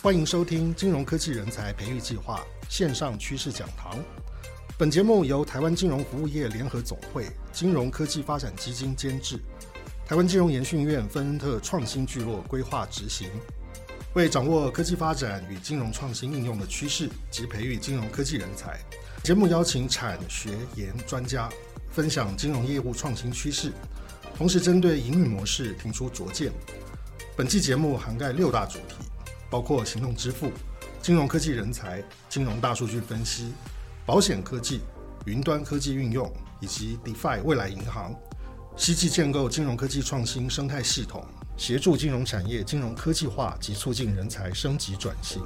欢迎收听金融科技人才培育计划线上趋势讲堂。本节目由台湾金融服务业联合总会金融科技发展基金监制，台湾金融研训院芬恩特创新聚落规划执行。为掌握科技发展与金融创新应用的趋势及培育金融科技人才，节目邀请产学研专家分享金融业务创新趋势，同时针对营运模式提出卓见。本期节目涵盖6大主题，包括行动支付、金融科技人才、金融大数据分析、保险科技、云端科技运用以及 DeFi 未来银行，希冀建构金融科技创新生态系统，协助金融产业金融科技化及促进人才升级转型。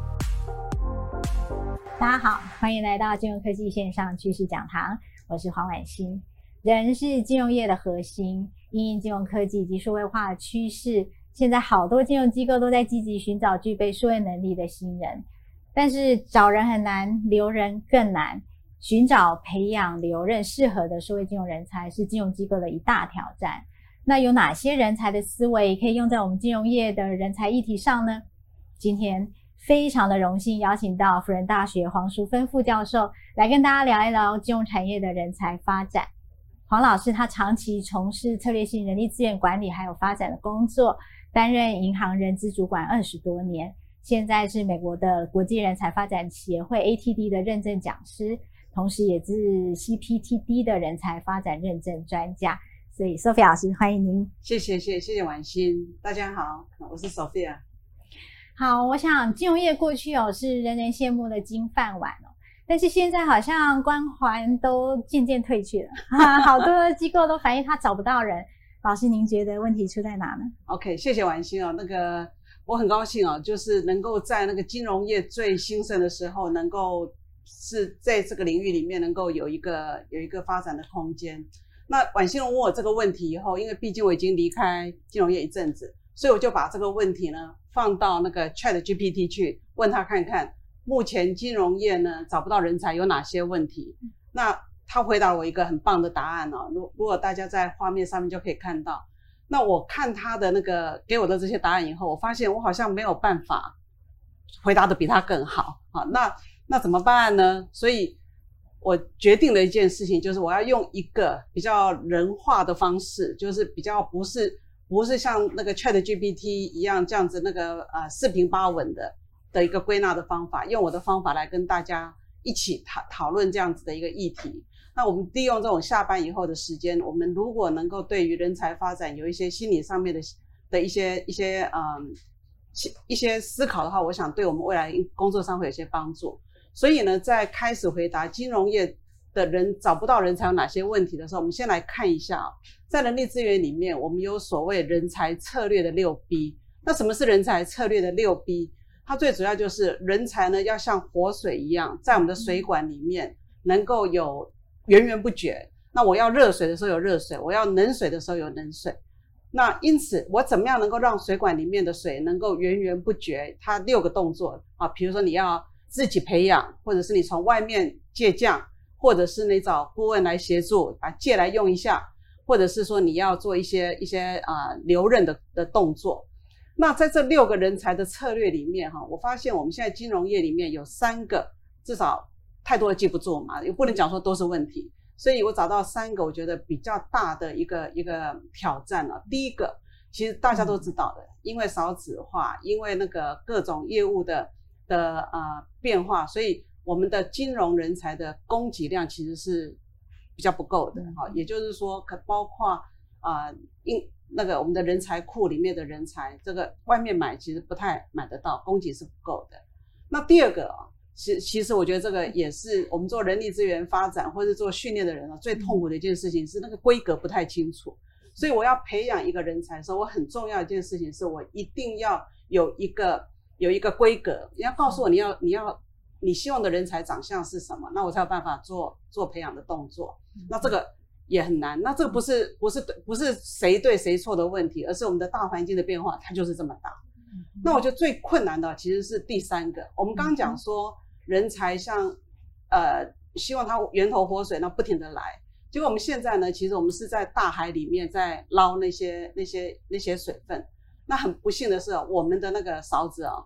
大家好，欢迎来到金融科技线上趋势讲堂，我是黄婉欣。人是金融业的核心，因应金融科技及数位化的趋势，现在好多金融机构都在积极寻找具备数位能力的新人，但是找人很难，留人更难。寻找、培养、留任适合的数位金融人才是金融机构的一大挑战。那有哪些人才的思维可以用在我们金融业的人才议题上呢？今天非常的荣幸邀请到辅仁大学黄淑芬副教授来跟大家聊一聊金融产业的人才发展。黄老师他长期从事策略性人力资源管理还有发展的工作，担任银行人资主管20多年，现在是美国的国际人才发展协会 ATD 的认证讲师，同时也是 CPTD 的人才发展认证专家。所以 Sophia 老师欢迎您。 谢谢婉欣，大家好，我是 Sophia。 好，我想金融业过去是人人羡慕的金饭碗但是现在好像光环都渐渐褪去了好多机构都反映他找不到人。老师您觉得问题出在哪呢？ OK， 谢谢婉欣我很高兴就是能够在那个金融业最兴盛的时候，能够是在这个领域里面能够有一个发展的空间。那婉欣问我这个问题以后，因为毕竟我已经离开金融业一阵子，所以我就把这个问题呢放到那个 ChatGPT 去问他看看，目前金融业呢找不到人才有哪些问题。那他回答我一个很棒的答案如果大家在画面上面就可以看到。那我看他的那个给我的这些答案以后，我发现我好像没有办法回答的比他更好那怎么办呢？所以我决定了一件事情，就是我要用一个比较人化的方式，就是比较不是像那个 ChatGPT 一样这样子四平八稳的一个归纳的方法，用我的方法来跟大家一起讨论这样子的一个议题。那我们利用这种下班以后的时间，我们如果能够对于人才发展有一些心理上面的一些思考的话，我想对我们未来工作上会有些帮助。所以呢，在开始回答金融业的人找不到人才有哪些问题的时候，我们先来看一下在人力资源里面，我们有所谓人才策略的6B。那什么是人才策略的6B？ 它最主要就是人才呢要像活水一样，在我们的水管里面能够有源源不绝。那我要热水的时候有热水，我要冷水的时候有冷水。那因此我怎么样能够让水管里面的水能够源源不绝？它6个动作比如说你要自己培养，或者是你从外面借将，或者是你找顾问来协助借来用一下，或者是说你要做一些留任的动作。那在这6个人才的策略里面我发现我们现在金融业里面有3个，至少太多的记不住嘛，也不能讲说都是问题，所以我找到3个我觉得比较大的一个挑战第一个其实大家都知道的，因为少子化，因为那个各种业务的变化，所以我们的金融人才的供给量其实是比较不够的也就是说包括我们的人才库里面的人才，这个外面买其实不太买得到，供给是不够的。那第二个其实我觉得这个也是我们做人力资源发展或是做训练的人最痛苦的一件事情，是那个规格不太清楚。所以我要培养一个人才的时候，我很重要的一件事情是我一定要有一个规格，你要告诉我你希望的人才长相是什么，那我才有办法做培养的动作。那这个也很难。那这个不是谁对谁错的问题，而是我们的大环境的变化它就是这么大。那我觉得最困难的其实是第3个。我们刚刚讲说人才像希望它源头活水，那不停的来。结果我们现在呢，其实我们是在大海里面在捞那些水分。那很不幸的是我们的那个勺子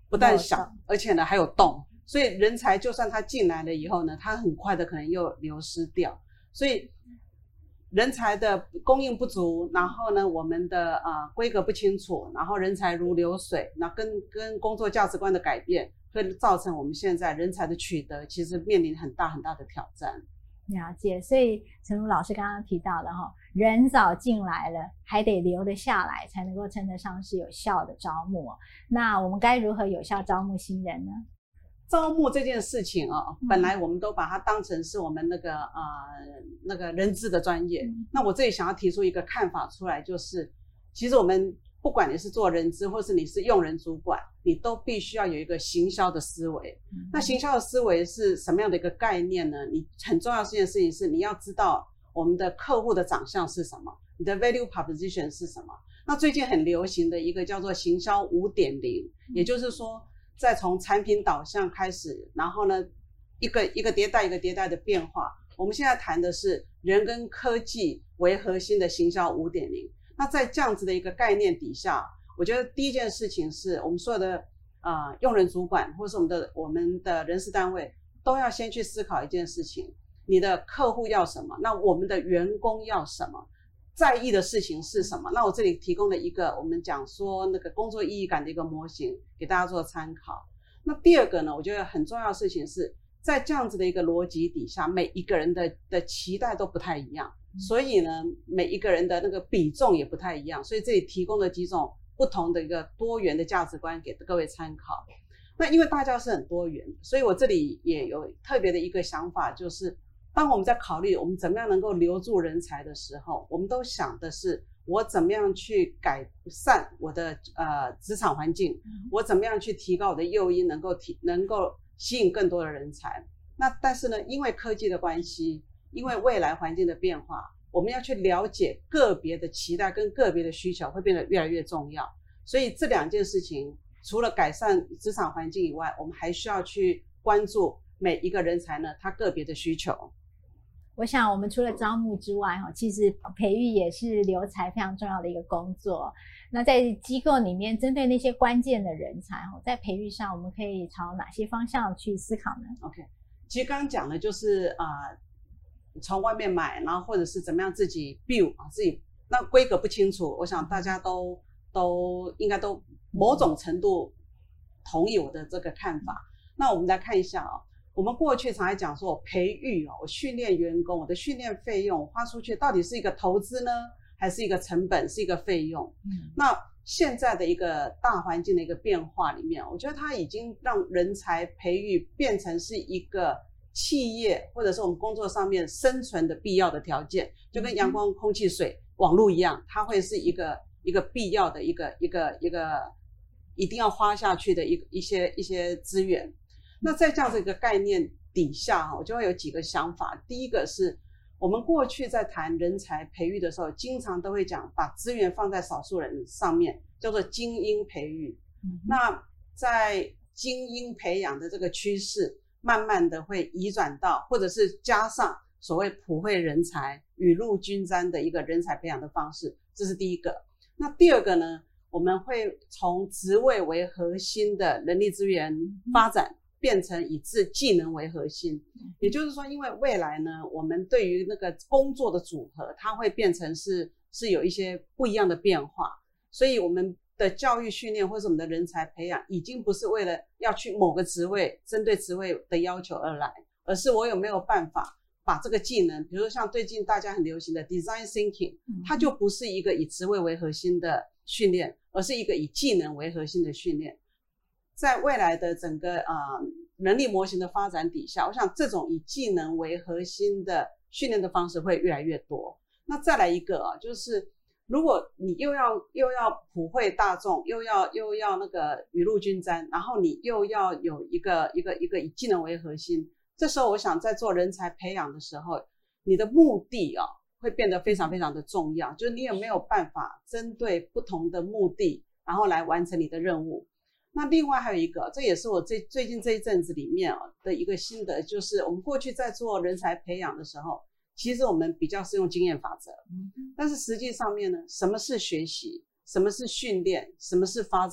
不但小，而且呢还有洞，所以人才就算他进来了以后呢，他很快的可能又流失掉。所以人才的供应不足，然后呢我们的规格不清楚，然后人才如流水，那跟工作价值观的改变，会造成我们现在人才的取得其实面临很大很大的挑战。 了解，所以陈如老师刚刚提到了人早进来了，还得留得下来，才能够称得上是有效的招募。那我们该如何有效招募新人呢？ 招募这件事情本来我们都把它当成是我们那个人资的专业。那我这里想要提出一个看法出来，就是其实我们不管你是做人资，或是你是用人主管，你都必须要有一个行销的思维。那行销的思维是什么样的一个概念呢？你很重要的一件事情是你要知道我们的客户的长相是什么，你的 value proposition 是什么。那最近很流行的一个叫做行销 5.0， 也就是说再从产品导向开始，然后呢一个迭代一个迭代的变化。我们现在谈的是人跟科技为核心的行销 5.0。那在这样子的一个概念底下，我觉得第一件事情是我们所有的用人主管或是我们的人事单位都要先去思考一件事情，你的客户要什么，那我们的员工要什么，在意的事情是什么。那我这里提供了一个我们讲说那个工作意义感的一个模型给大家做参考。那第二个呢，我觉得很重要的事情是在这样子的一个逻辑底下，每一个人的期待都不太一样，所以呢每一个人的那个比重也不太一样，所以这里提供了几种不同的一个多元的价值观给各位参考。那因为大家是很多元，所以我这里也有特别的一个想法，就是当我们在考虑我们怎么样能够留住人才的时候，我们都想的是我怎么样去改善我的职场环境，我怎么样去提高我的诱因，能够吸引更多的人才。那但是呢，因为科技的关系，因为未来环境的变化，我们要去了解个别的期待跟个别的需求会变得越来越重要。所以这两件事情除了改善职场环境以外，我们还需要去关注每一个人才呢他个别的需求。 我想我们除了招募之外，其实培育也是留才非常重要的一个工作。那在机构里面，针对那些关键的人才，在培育上我们可以朝哪些方向去思考呢？ OK， 其实刚刚讲的就是从外面买，然后或者是怎么样自己 build 自己，那规格不清楚，我想大家都应该都某种程度同意我的这个看法。那我们来看一下我们过去常来讲说我培育我训练员工，我的训练费用花出去到底是一个投资呢，还是一个成本，是一个费用？那现在的一个大环境的一个变化里面，我觉得它已经让人才培育变成是一个企业或者是我们工作上面生存的必要的条件，就跟阳光、空气、水、网络一样，它会是一个必要的一个一定要花下去的一些资源。那在这样子一个概念底下我就会有几个想法。第一个是我们过去在谈人才培育的时候，经常都会讲把资源放在少数人上面，叫做精英培育。那在精英培养的这个趋势慢慢的会移转到，或者是加上所谓普惠人才、雨露均沾的一个人才培养的方式，这是第一个。那第二个呢，我们会从职位为核心的人力资源发展变成以技能为核心。也就是说，因为未来呢，我们对于那个工作的组合，它会变成是有一些不一样的变化，所以我们的教育训练或是我们的人才培养已经不是为了要去某个职位针对职位的要求而来，而是我有没有办法把这个技能，比如说像最近大家很流行的 design thinking， 它就不是一个以职位为核心的训练，而是一个以技能为核心的训练。在未来的整个人力模型的发展底下，我想这种以技能为核心的训练的方式会越来越多。那再来一个就是如果你又要普惠大众，又要那个雨露均沾，然后你又要有一个以技能为核心，这时候我想在做人才培养的时候，你的目的会变得非常非常的重要，就是你有没有办法针对不同的目的，然后来完成你的任务。那另外还有一个，这也是我最近这一阵子里面的一个心得，就是我们过去在做人才培养的时候，其实我们比较是用经验法则，但是实际上面呢，什么是学习，什么是训练，什么是发展，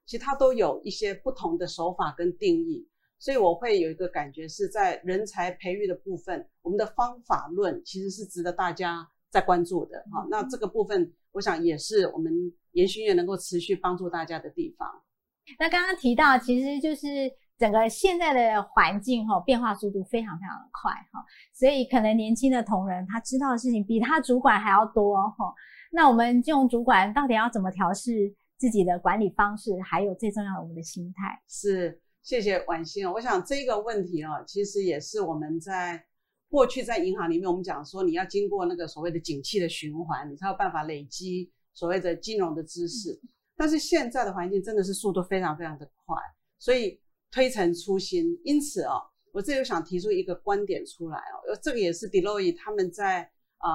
其实它都有一些不同的手法跟定义。所以我会有一个感觉是在人才培育的部分，我们的方法论其实是值得大家在关注的。那这个部分我想也是我们研训院能够持续帮助大家的地方。 那刚刚提到其实就是整个现在的环境变化速度非常非常的快，所以可能年轻的同仁他知道的事情比他主管还要多。那我们金融主管到底要怎么调试自己的管理方式，还有最重要的我们的心态？ 是，谢谢婉欣。我想这个问题其实也是我们在过去在银行里面我们讲说，你要经过那个所谓的景气的循环，你才有办法累积所谓的金融的知识。但是现在的环境真的是速度非常非常的快，所以推陈出新。因此我这里想提出一个观点出来这个也是 Deloitte 他们在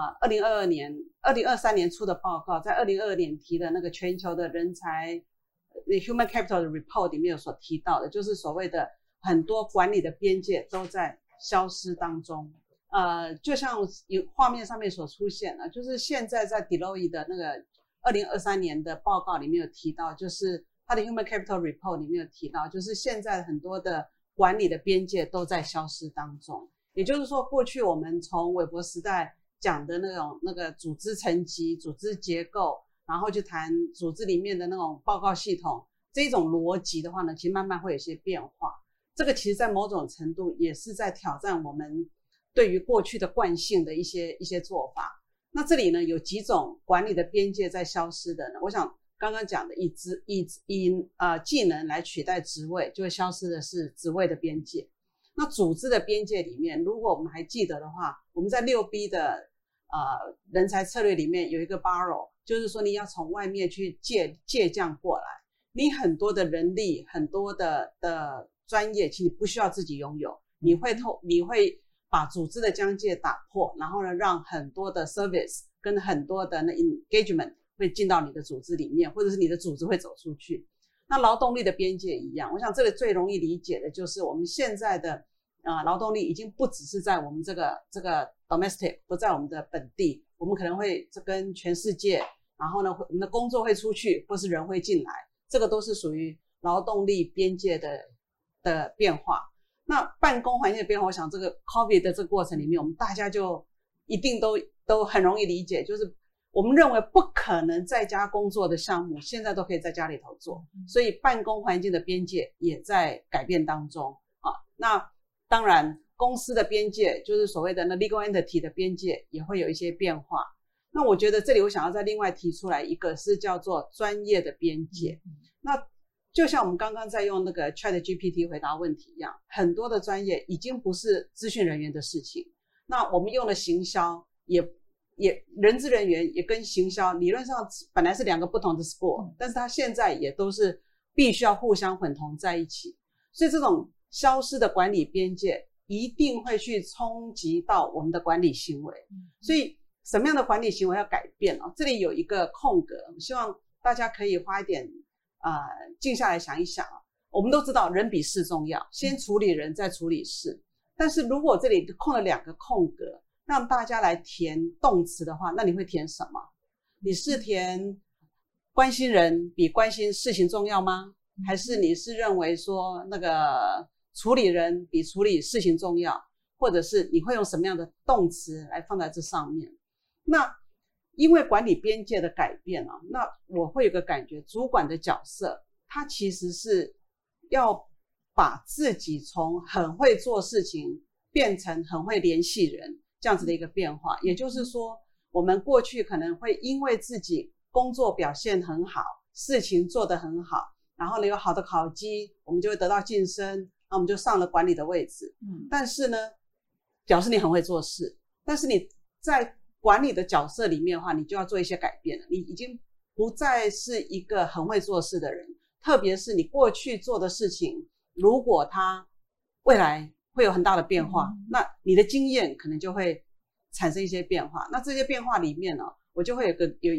2023年出的报告，在2022年提的那个全球的人才 Human Capital 的 Report 里面有所提到的，就是所谓的很多管理的边界都在消失当中。就像画面上面所出现的，就是现在在 Deloitte 的那个2023年的报告里面有提到，就是它的 Human Capital Report 里面有提到，就是现在很多的管理的边界都在消失当中。也就是说，过去我们从韦伯时代讲的那个组织层级、组织结构，然后去谈组织里面的那种报告系统，这种逻辑的话呢，其实慢慢会有一些变化。这个其实在某种程度也是在挑战我们对于过去的惯性的一些做法。那这里呢有几种管理的边界在消失的呢？我想刚刚讲的以技能来取代职位，就会消失的是职位的边界。那组织的边界里面，如果我们还记得的话，我们在6B 的人才策略里面有一个 borrow， 就是说你要从外面去借将过来，你很多的人力，很多的专业，其实你不需要自己拥有，你会把组织的疆界打破，然后呢，让很多的 service 跟很多的engagement 会进到你的组织里面，或者是你的组织会走出去。那劳动力的边界一样，我想这个最容易理解的就是我们现在的劳动力已经不只是在我们这个 domestic， 不在我们的本地，我们可能会跟全世界，然后呢，我们的工作会出去，或是人会进来，这个都是属于劳动力边界的变化。那办公环境的变化，我想这个 COVID 的这个过程里面，我们大家就一定都很容易理解，就是我们认为不可能在家工作的项目，现在都可以在家里头做，所以办公环境的边界也在改变当中那当然公司的边界，就是所谓的legal entity 的边界也会有一些变化。那我觉得这里我想要再另外提出来一个是叫做专业的边界。那就像我们刚刚在用那个 ChatGPT 回答问题一样，很多的专业已经不是资讯人员的事情。那我们用的行销也人资人员也跟行销理论上本来是两个不同的 score， 但是它现在也都是必须要互相混同在一起。所以这种消失的管理边界一定会去冲击到我们的管理行为。所以什么样的管理行为要改变这里有一个空格，希望大家可以花一点静下来想一想我们都知道人比事重要，先处理人再处理事。但是如果这里空了2个空格，让大家来填动词的话，那你会填什么？你是填关心人比关心事情重要吗？还是你是认为说那个处理人比处理事情重要？或者是你会用什么样的动词来放在这上面？那因为管理边界的改变那我会有个感觉，主管的角色他其实是要把自己从很会做事情变成很会联系人这样子的一个变化。也就是说，我们过去可能会因为自己工作表现很好，事情做得很好，然后呢有好的考绩，我们就会得到晋升，那我们就上了管理的位置。但是呢，表示你很会做事，但是你在管理的角色里面的话，你就要做一些改变了。你已经不再是一个很会做事的人，特别是你过去做的事情，如果它未来会有很大的变化，那你的经验可能就会产生一些变化。那这些变化里面呢，我就会有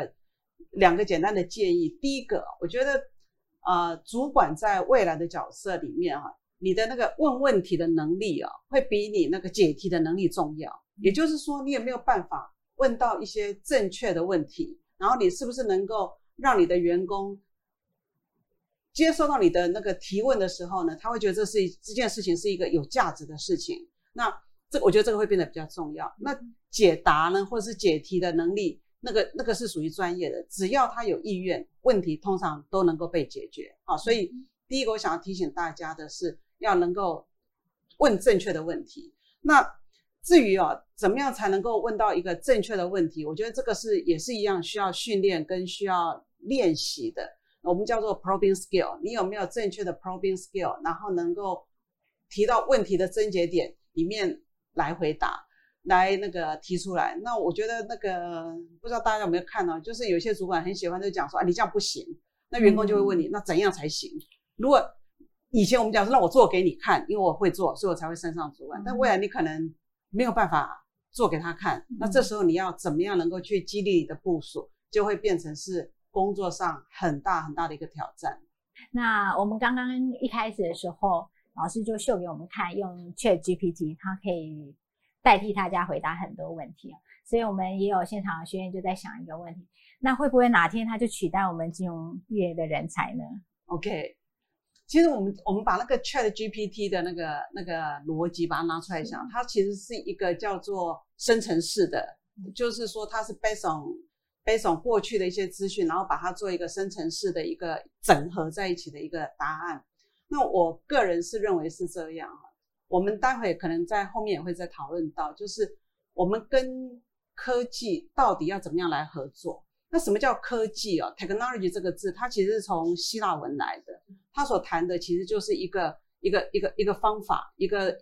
2个简单的建议。第一个，我觉得主管在未来的角色里面你的那个问问题的能力会比你那个解题的能力重要。也就是说，你有没有办法问到一些正确的问题，然后你是不是能够让你的员工接收到你的那个提问的时候呢，他会觉得这件事情是一个有价值的事情。那我觉得这个会变得比较重要。那解答呢，或者是解题的能力，那个是属于专业的，只要他有意愿，问题通常都能够被解决。好，所以第一个我想要提醒大家的是，要能够问正确的问题。那至于怎么样才能够问到一个正确的问题，我觉得这个也是一样需要训练跟需要练习的。我们叫做 probing skill， 你有没有正确的 probing skill， 然后能够提到问题的症结点里面来回答，来那个提出来。那我觉得那个不知道大家有没有看到，就是有些主管很喜欢就讲说你这样不行，那员工就会问你那怎样才行。如果以前我们讲说让我做给你看，因为我会做，所以我才会升上主管，但未来你可能没有办法做给他看，那这时候你要怎么样能够去激励你的部属，就会变成是工作上很大很大的一个挑战。 那我们刚刚一开始的时候，老师就秀给我们看，用 ChatGPT， 它可以代替大家回答很多问题，所以我们也有现场的学员就在想一个问题，那会不会哪天它就取代我们金融业的人才呢 ？OK， 其实我们把那个 ChatGPT 的那个逻辑把它拿出来想，它其实是一个叫做生成式的，就是说它是 based on 过去的一些资讯，然后把它做一个生成式的一个整合在一起的一个答案。那我个人是认为是这样，我们待会可能在后面也会再讨论到，就是我们跟科技到底要怎么样来合作。那什么叫科技？technology 这个字，它其实是从希腊文来的，它所谈的其实就是一个方法，一个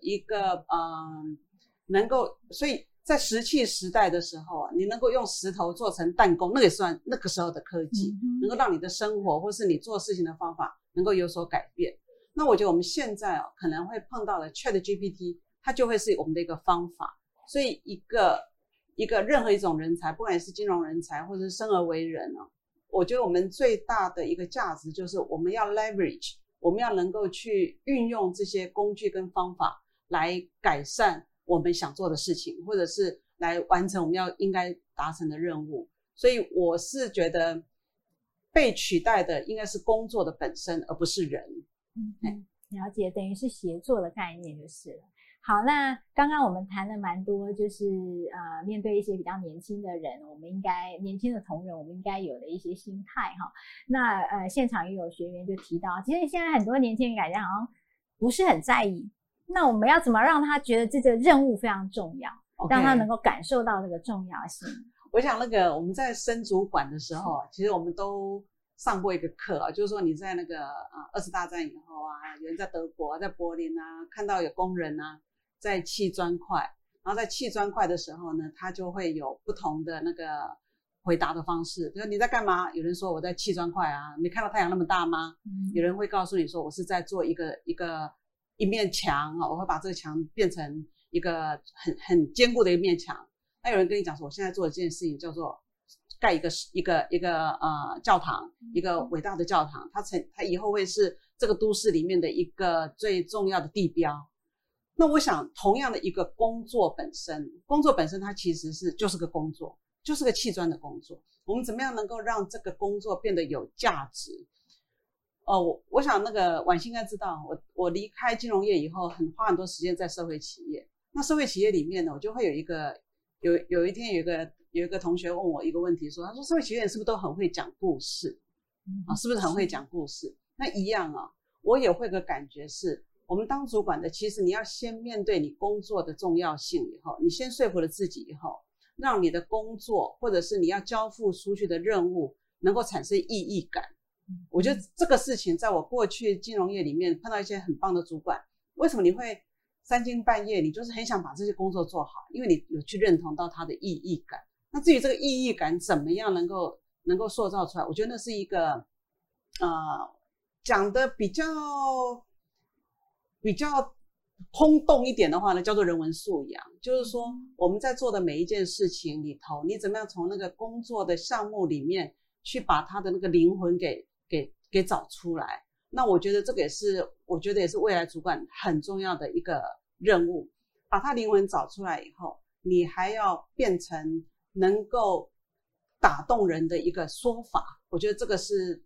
能够，所以在石器时代的时候，你能够用石头做成弹弓，那也算那个时候的科技，能够让你的生活或是你做事情的方法能够有所改变。那我觉得我们现在可能会碰到的 ChatGPT， 它就会是我们的一个方法。所以一个任何一种人才，不管是金融人才或者是生而为人我觉得我们最大的一个价值就是我们要 leverage， 我们要能够去运用这些工具跟方法来改善我们想做的事情，或者是来完成我们应该达成的任务。所以我是觉得被取代的应该是工作的本身，而不是人。 了解，等于是协作的概念就是了。好，那刚刚我们谈了蛮多，就是面对一些比较年轻的人，我们应该年轻的同仁，我们应该有的一些心态哈。那现场也有学员就提到，其实现在很多年轻人感觉好像不是很在意，那我们要怎么让他觉得这个任务非常重要，让他能够感受到这个重要性？ 我想我们在升主管的时候，其实我们都上过一个课就是说你在那个20大战以后有人在德国在柏林看到有工人在砌砖块，然后在砌砖块的时候呢，他就会有不同的那个回答的方式，比如你在干嘛？有人说我在砌砖块没看到太阳那么大吗？有人会告诉你说我是在做一面墙我会把这个墙变成一个很坚固的一面墙。那有人跟你讲说我现在做的这件事情叫做盖一个教堂，一个伟大的教堂，它以后会是这个都市里面的一个最重要的地标。那我想同样的一个工作本身它其实就是个工作，就是个砌砖的工作。我们怎么样能够让这个工作变得有价值？我想婉欣应该知道，我离开金融业以后花很多时间在社会企业。那社会企业里面呢，我就会有一天有一个同学问我一个问题，他说社会企业是不是都很会讲故事是不是很会讲故事？那一样我也会有个感觉是，我们当主管的，其实你要先面对你工作的重要性以后，你先说服了自己以后，让你的工作或者是你要交付出去的任务能够产生意义感。我觉得这个事情在我过去金融业里面碰到一些很棒的主管，为什么你会3更半夜你就是很想把这些工作做好？因为你有去认同到它的意义感。那至于这个意义感怎么样能够塑造出来，我觉得那是一个讲的比较空洞一点的话呢，叫做人文素养。就是说我们在做的每一件事情里头，你怎么样从那个工作的项目里面去把它的那个灵魂给找出来。那我觉得这个也是未来主管很重要的一个任务，把它灵魂找出来以后，你还要变成能够打动人的一个说法。我觉得这个是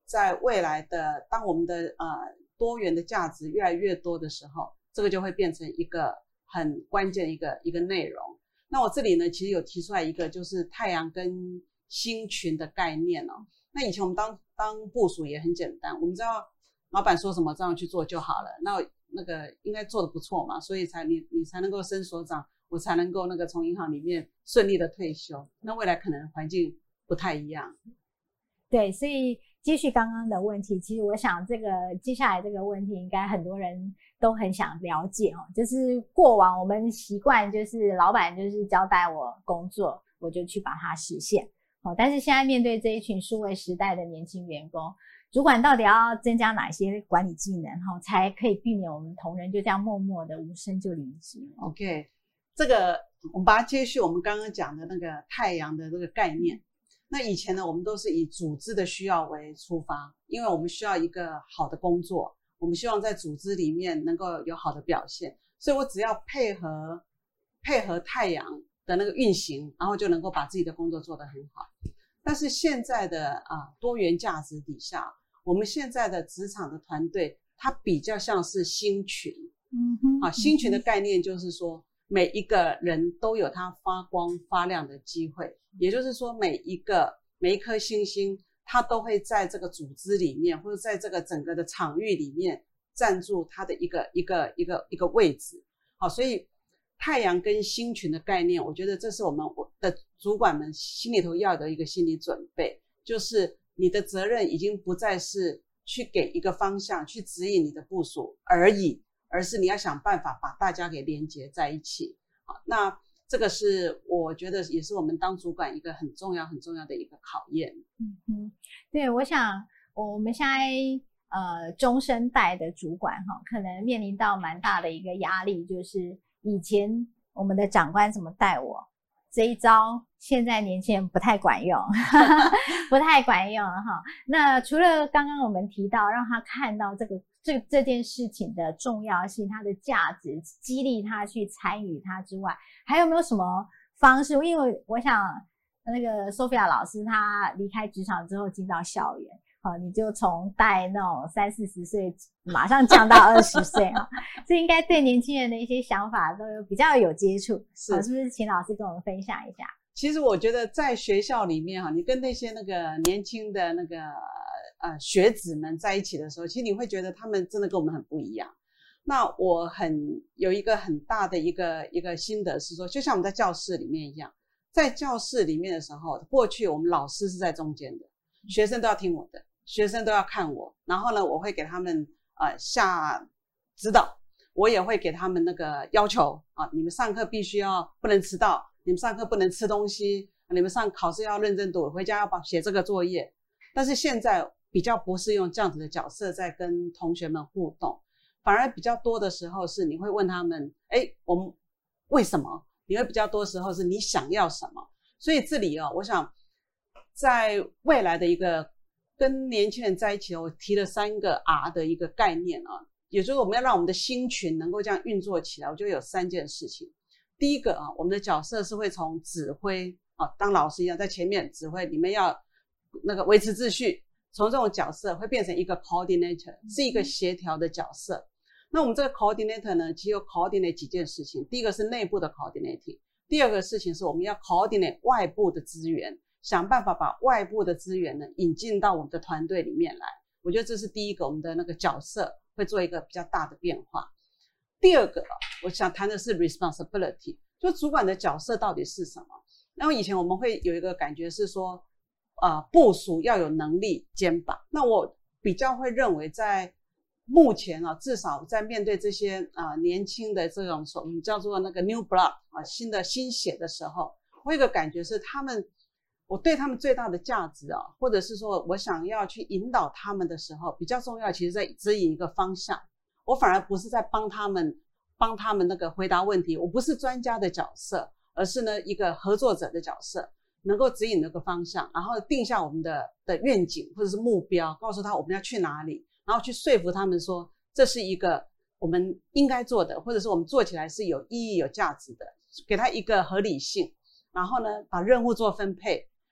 在未来的当我们的多元的价值越来越多的时候，这个就会变成一个很关键的一个内容。那我这里呢，其实有提出来一个就是太阳跟星群的概念哦。那以前我们当部属也很简单，我们知道老板说什么这样去做就好了。那个应该做得不错嘛，所以你才能够升所长，我才能够那个从银行里面顺利的退休。那未来可能环境不太一样。 对，所以继续刚刚的问题，其实我想接下来这个问题应该很多人都很想了解哦。就是过往我们习惯就是老板就是交代我工作，我就去把它实现。但是现在面对这一群数位时代的年轻员工，主管到底要增加哪些管理技能才可以避免我们同仁就这样默默的无声就离职。 OK， 这个我们把它接续我们刚刚讲的那个太阳的这个概念。那以前呢，我们都是以组织的需要为出发，因为我们需要一个好的工作，我们希望在组织里面能够有好的表现，所以我只要配合太阳的那个运行，然后就能够把自己的工作做得很好。但是现在的多元价值底下，我们现在的职场的团队，它比较像是星群。星群的概念就是说，每一个人都有他发光发亮的机会，也就是说每一颗星星，它都会在这个组织里面，或者在这个整个的场域里面占住它的一个位置。好，所以太阳跟星群的概念，我觉得这是我们的主管们心里头要有的一个心理准备，就是你的责任已经不再是去给一个方向去指引你的部属而已，而是你要想办法把大家给连结在一起。好，那这个是我觉得也是我们当主管一个很重要的一个考验。 对，我想我们现在中生代的主管可能面临到蛮大的一个压力，就是以前我们的长官怎么带我，这一招现在年轻人不太管用不太管用哈。那除了刚刚我们提到让他看到这件事情的重要性，它的价值，激励他去参与它之外，还有没有什么方式？因为我想那个 Sophia 老师她离开职场之后进到校园，你就从带那种30-40岁马上降到20岁这应该对年轻人的一些想法都比较有接触，是不是请老师跟我们分享一下？ 其实我觉得在学校里面你跟那些那个年轻的那个学子们在一起的时候，其实你会觉得他们真的跟我们很不一样。那我有一个很大的一个心得是说，就像我们在教室里面一样，在教室里面的时候，过去我们老师是在中间的，学生都要听我的，学生都要看我，然后呢，我会给他们下指导，我也会给他们那个要求你们上课必须不能迟到，你们上课不能吃东西，你们考试要认真读，回家要写这个作业。但是现在比较不是用这样子的角色在跟同学们互动，反而比较多的时候是你会问他们，我们为什么？你会比较多时候是你想要什么？所以这里我想在未来的一个跟年轻人在一起，我提了3个 R 的一个概念也就是我们要让我们的星群能够这样运作起来，我觉得有3件事情。第一个我们的角色是会从指挥当老师一样在前面指挥，你们要那个维持秩序，从这种角色会变成一个 coordinator， 是一个协调的角色。那我们这个 coordinator 呢，其实有 coordinate 几件事情。第一个是内部的 coordinating， 第二个事情是我们要 coordinate 外部的资源，想办法把外部的资源呢引进到我们的团队里面来。我觉得这是第一个，我们的那个角色会做一个比较大的变化。第二个我想谈的是 responsibility， 就主管的角色到底是什么。然后以前我们会有一个感觉是说部属要有能力肩膀。那我比较会认为在目前至少在面对这些年轻的这种我们叫做那个 new blood 新血的时候，我有一个感觉是我对他们最大的价值或者是说我想要去引导他们的时候，比较重要其实在指引一个方向。我反而不是在帮他们那个回答问题，我不是专家的角色，而是呢一个合作者的角色，能够指引那个方向，然后定下我们的愿景或者是目标，告诉他我们要去哪里，然后去说服他们说这是一个我们应该做的，或者是我们做起来是有意义有价值的，给他一个合理性，然后呢把任务做分配，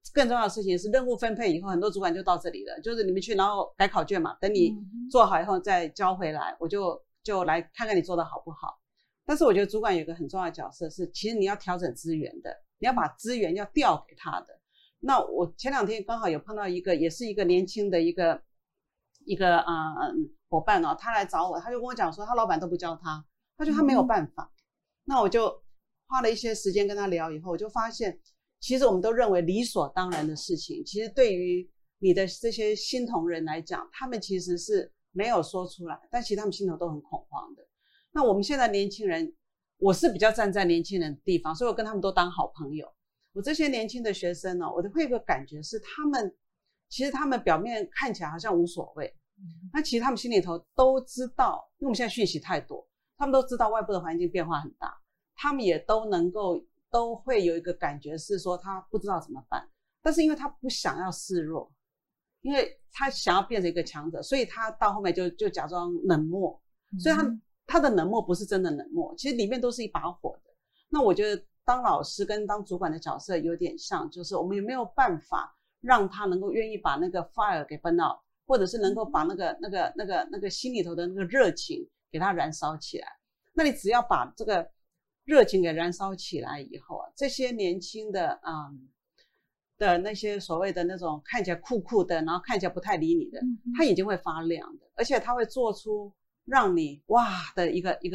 更重要的事情是任务分配以后，很多主管就到这里了，就是你们去然后改考卷嘛，等你做好以后再交回来，我就来看看你做的好不好。但是我觉得主管有一个很重要的角色是，其实你要调整资源的，你要把资源要调给他的。那我前2天刚好有碰到一个，也是一个年轻的一个伙伴哦，他来找我，他就跟我讲说，他老板都不教他，他觉得他没有办法。那我就花了一些时间跟他聊以后，我就发现，其实我们都认为理所当然的事情，其实对于你的这些新同仁来讲，他们其实是没有说出来，但其实他们心头都很恐慌的。那我们现在年轻人，我是比较站在年轻人的地方，所以我跟他们都当好朋友。我这些年轻的学生呢，我都会有个感觉是，其实他们表面看起来好像无所谓，那其实他们心里头都知道，因为我们现在讯息太多，他们都知道外部的环境变化很大，他们也都会有一个感觉是说他不知道怎么办，但是因为他不想要示弱，因为他想要变成一个强者，所以他到后面就假装冷漠，所以他的冷漠不是真的冷漠，其实里面都是一把火的。那我觉得当老师跟当主管的角色有点像，就是我们有没有办法让他能够愿意把那个 fire 给 burn out， 或者是能够把那个心里头的那个热情给他燃烧起来。那你只要把这个热情给燃烧起来以后啊，这些年轻的的那些所谓的那种看起来酷酷的，然后看起来不太理你的，他眼睛会发亮的，而且他会做出让你哇的一个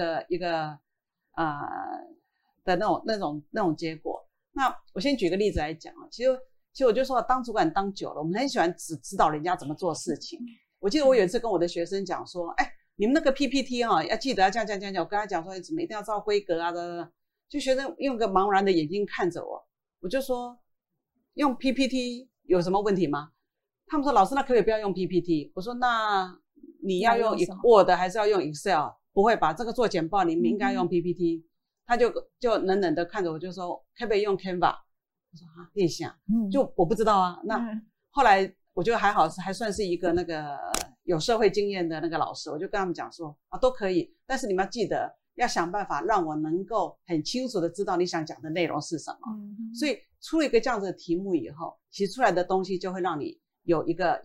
的那种结果。那我先举个例子来讲啊，其实我就说，当主管当久了，我们很喜欢只指导人家怎么做事情。我记得我有一次跟我的学生讲说，你们那个 PPT 要记得要这样，我跟他讲说，怎么一定要照规格啊的，就学生用个茫然的眼睛看着我，我就说，用 PPT 有什么问题吗？他们说，老师，那可不可以不要用 PPT？ 我说，那你要用 Word 还是要用 Excel？ 不会吧，这个做简报你们应该用 PPT。他就冷冷的看着我，就说可不可以用 Canva？ 我说练习啊，就我不知道啊。那后来我觉得还好，还算是一个那个有社会经验的那个老师，我就跟他们讲说都可以，但是你们要记得要想办法让我能够很清楚的知道你想讲的内容是什么。所以出了一个这样子的题目以后，其实出来的东西就会让你有一个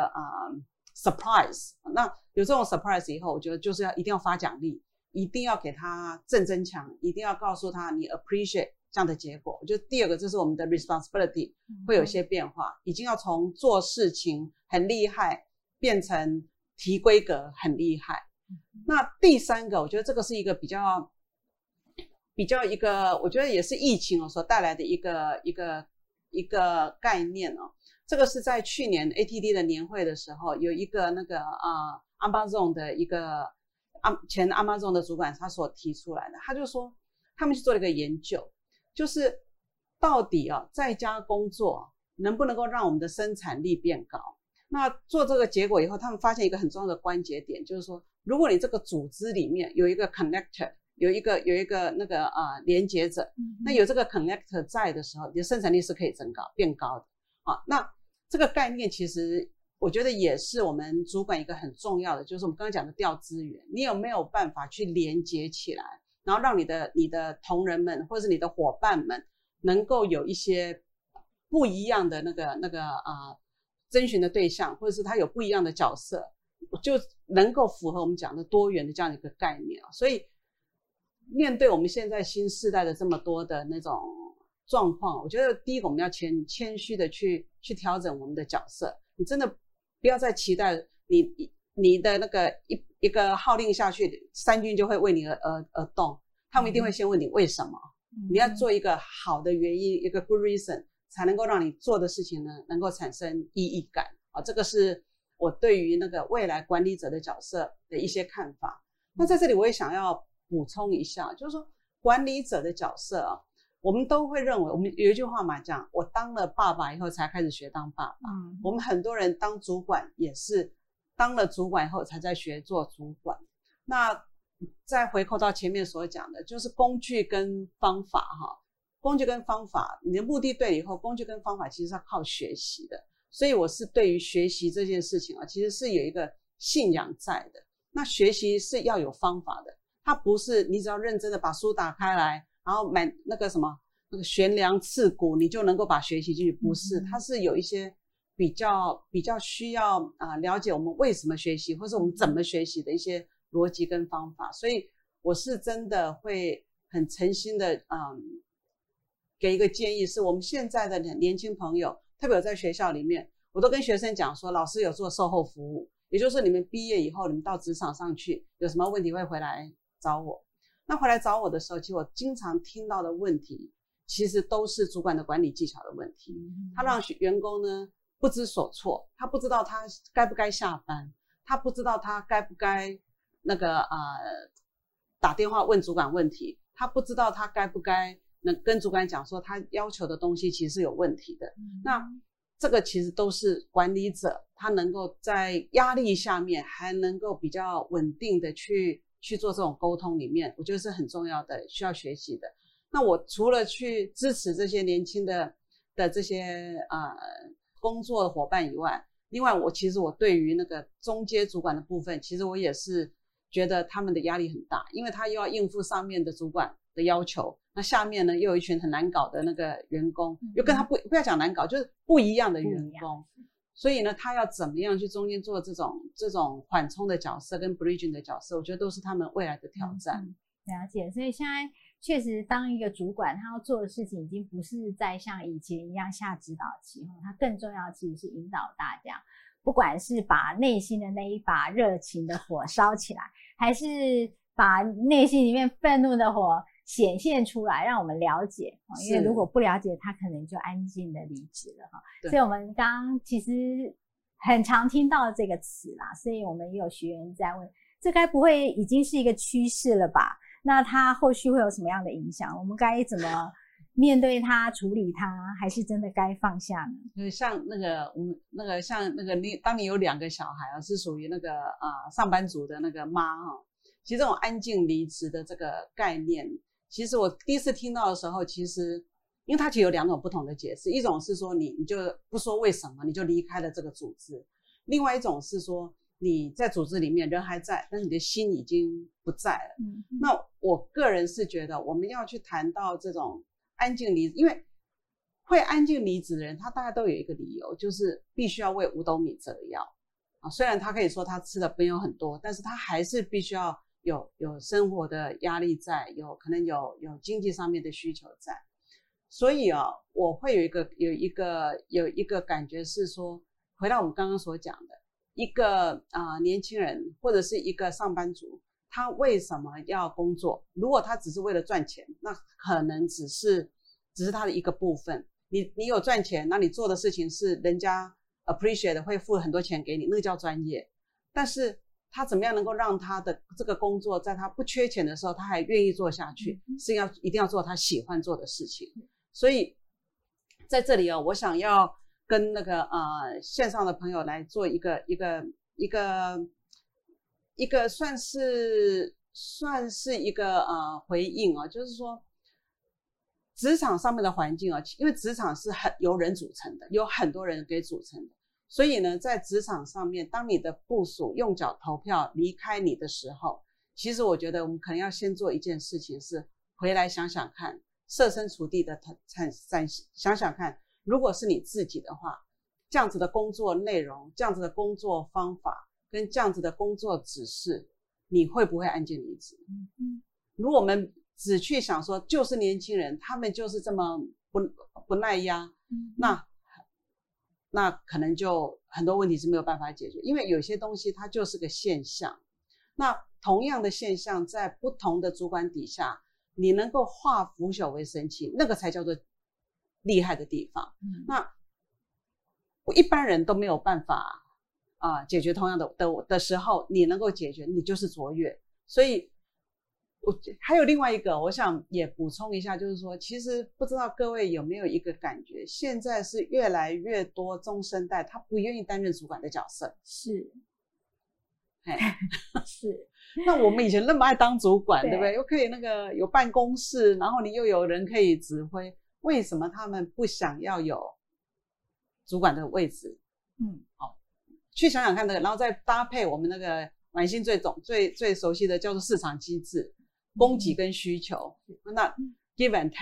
surprise。那有这种 surprise 以后，我觉得就是一定要发奖励。一定要给他正增强，一定要告诉他你 appreciate 这样的结果。我觉得第二个，这是我们的 responsibility 会有一些变化，已经要从做事情很厉害变成提规格很厉害。那第三个，我觉得这个是一个比较一个，我觉得也是疫情所带来的一个概念哦。这个是在去年 ATD 的年会的时候，有一个那个Amazon 的一个前 Amazon 的主管他所提出来的，他就说他们去做了一个研究，就是到底在家工作能不能够让我们的生产力变高。那做这个结果以后，他们发现一个很重要的关节点，就是说如果你这个组织里面有一个 connector， 有一个那个连接者，那有这个 connector 在的时候，你的生产力是可以变高的那这个概念其实我觉得也是我们主管一个很重要的，就是我们刚刚讲的调资源，你有没有办法去连接起来，然后让你的同仁们或者是你的伙伴们能够有一些不一样的那个征询的对象，或者是他有不一样的角色，就能够符合我们讲的多元的这样的一个概念。所以面对我们现在新世代的这么多的那种状况，我觉得第一个我们要谦虚的去调整我们的角色。你真的不要再期待你的那个一个号令下去，三军就会为你而动，他们一定会先问你为什么。你要做一个好的原因，一个 good reason， 才能够让你做的事情呢能够产生意义感这个是我对于那个未来管理者的角色的一些看法。那在这里我也想要补充一下，就是说管理者的角色我们都会认为，我们有一句话嘛，讲我当了爸爸以后才开始学当爸爸。我们很多人当主管也是当了主管以后才在学做主管。那再回扣到前面所讲的，就是工具跟方法工具跟方法，你的目的对了以后，工具跟方法其实是要靠学习的。所以我是对于学习这件事情其实是有一个信仰在的。那学习是要有方法的，它不是你只要认真的把书打开来，然后买那个什么， 那个悬梁刺股，你就能够把学习进去，不是，它是有一些比较需要了解我们为什么学习，或是我们怎么学习的一些逻辑跟方法。所以我是真的会很诚心的给一个建议，是我们现在的年轻朋友，特别有在学校里面，我都跟学生讲说，老师有做售后服务，也就是你们毕业以后，你们到职场上去有什么问题会回来找我。那回来找我的时候，其实我经常听到的问题其实都是主管的管理技巧的问题。他让员工呢不知所措，他不知道他该不该下班，他不知道他该不该那个打电话问主管问题，他不知道他该不该跟主管讲说他要求的东西其实是有问题的。那这个其实都是管理者他能够在压力下面还能够比较稳定的去做这种沟通里面，我觉得是很重要的，需要学习的。那我除了去支持这些年轻的这些工作伙伴以外，另外其实我对于那个中阶主管的部分，其实我也是觉得他们的压力很大，因为他又要应付上面的主管的要求，那下面呢又有一群很难搞的那个员工，又跟他不要讲难搞，就是不一样的员工。所以呢，他要怎么样去中间做这种缓冲的角色跟 bridging 的角色，我觉得都是他们未来的挑战。 了解，所以现在确实当一个主管，他要做的事情已经不是在像以前一样下指导棋，他更重要的其实是引导大家，不管是把内心的那一把热情的火烧起来，还是把内心里面愤怒的火显现出来，让我们了解。因为如果不了解，他可能就安静的离职了。所以我们刚刚其实很常听到这个词啦，所以我们也有学员在问，这该不会已经是一个趋势了吧？那它后续会有什么样的影响？我们该怎么面对它、处理它，还是真的该放下呢？ 像像当你有2个小孩是属于那个上班族的那个妈其实这种安静离职的这个概念，其实我第一次听到的时候，其实因为它其实有2种不同的解释，一种是说你就不说为什么你就离开了这个组织，另外一种是说你在组织里面人还在，但是你的心已经不在了。那我个人是觉得我们要去谈到这种安静离职，因为会安静离职的人他大概都有一个理由，就是必须要为五斗米折腰虽然他可以说他吃的没有很多，但是他还是必须要有生活的压力在，可能有经济上面的需求在。所以我会有一个感觉是说，回到我们刚刚所讲的，一个年轻人或者是一个上班族，他为什么要工作？如果他只是为了赚钱，那可能只是他的一个部分。你有赚钱，那你做的事情是人家 appreciate 会付很多钱给你，那个叫专业。但是他怎么样能够让他的这个工作在他不缺钱的时候他还愿意做下去，是一定要做他喜欢做的事情。所以在这里我想要跟那个线上的朋友来做一个算是一个回应就是说职场上面的环境因为职场是由人组成的，有很多人给组成的，所以呢在职场上面，当你的部属用脚投票离开你的时候，其实我觉得我们可能要先做一件事情，是回来想想看，设身处地的想想看，如果是你自己的话，这样子的工作内容，这样子的工作方法跟这样子的工作指示，你会不会安静离职？如果我们只去想说就是年轻人他们就是这么不耐压，那可能就很多问题是没有办法解决，因为有些东西它就是个现象。那同样的现象在不同的主管底下，你能够化腐朽为神奇，那个才叫做厉害的地方。那一般人都没有办法解决同样的时候，你能够解决，你就是卓越。所以还有另外一个我想也补充一下，就是说其实不知道各位有没有一个感觉，现在是越来越多中生代他不愿意担任主管的角色。 是是那我们以前那么爱当主管， 对不对？又可以那个有办公室，然后你又有人可以指挥，为什么他们不想要有主管的位置？去想想看那个，然后再搭配我们那个婉欣最熟悉的叫做市场机制，供给跟需求，那 give and take